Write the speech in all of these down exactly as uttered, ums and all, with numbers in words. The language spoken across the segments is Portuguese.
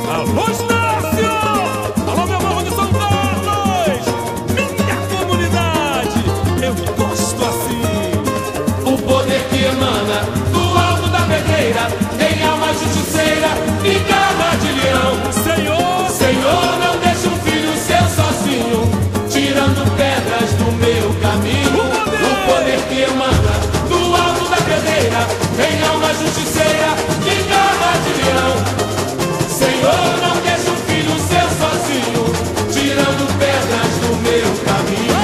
Alô, Estácio! Alô, meu povo de São Carlos! Minha comunidade! Eu gosto assim! O poder que emana do alto da pedreira tem alma justiceira e garra de leão. Senhor! Senhor, não deixa um filho seu sozinho, tirando pedras do meu caminho. O poder que emana do alto da pedreira tem alma justiceira e garra de leão. Senhor, não deixa um filho seu sozinho, tirando pedras do meu caminho.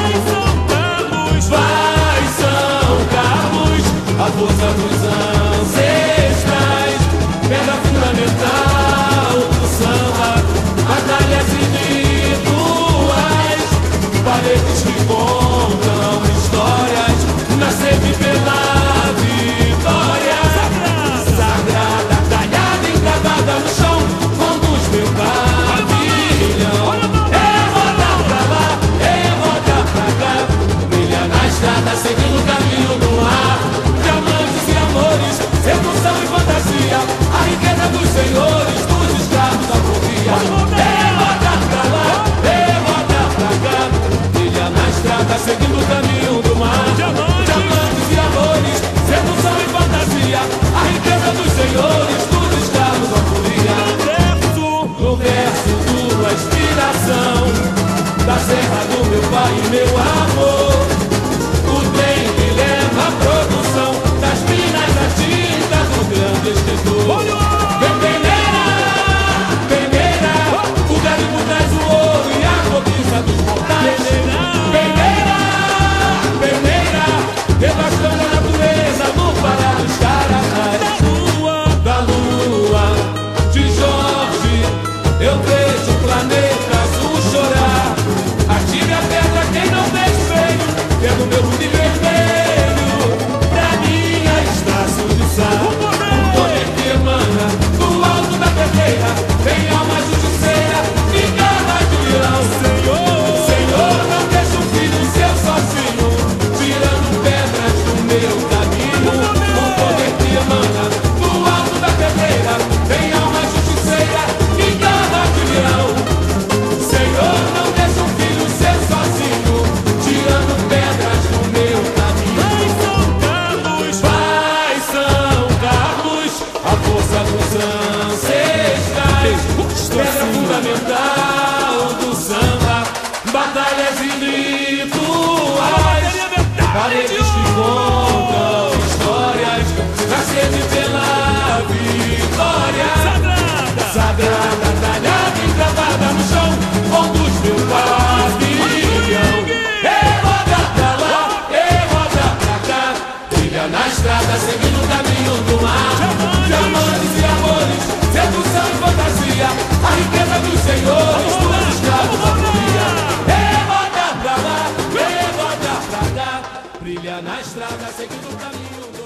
Vai, São Carlos! Vai, São Carlos, a força dos ancestrais, pedra fundamental do samba, batalhas individuais, paredes que contam histórias, nascente pela vitória. Sagrada, talhada, encravada no chão, conduz meu pavilhão. É rodar pra lá, é rodar pra cá, brilha na estrada, seguindo o caminho do mar. Diamantes e amores, sedução e fantasia, a riqueza dos senhores, dos escravos da povia. É rodar pra lá, é rodar pra cá, brilha na estrada, seguindo o caminho do mar. Diamantes e amores, sedução e fantasia, a riqueza dos senhores, dos escravos da povia. No verso, tua inspiração, da serra do meu pai e meu amor, o trem que leva a produção das minas da tinta do grande escritor. Vem peneira, peneira, o garimpo traz o ouro e a cobiça dos mortais. Peneira, peneira, devastando a natureza no parar dos caracais. Da lua de Jorge, eu vejo o planeta azul chorar. Atire a pedra quem não vê espelho, pelo meu mundo vermelho, pra mim a Estácio de Sá. O poder que emana do alto da pedreira tem alma justiceira e garra de leão. Senhor, Senhor, não deixa um filho seu sozinho, tirando pedras do meu caminho. O poder que emana do alto da pedreira tem alma justiceira e garra de leão. Senhor, não deixa um filho seu sozinho, tirando pedras do meu caminho. Vai, São Carlos! Vai, São Carlos, a força dos ancestrais, pedra fundamental do samba, batalhas e rituais, paredes que contam histórias, na sede pela vitória. Sagrada, talhada, encravada no chão, conduz meu pavilhão. É rodar pra lá, é rodar pra cá, trilha na estrada, seguindo o caminho do mar. Diamantes e amores, sedução e fantasia, a riqueza dos senhores, dos escravos da folia. É rodar pra lá, é rodar pra cá, brilha na estrada, seguindo o caminho do mar.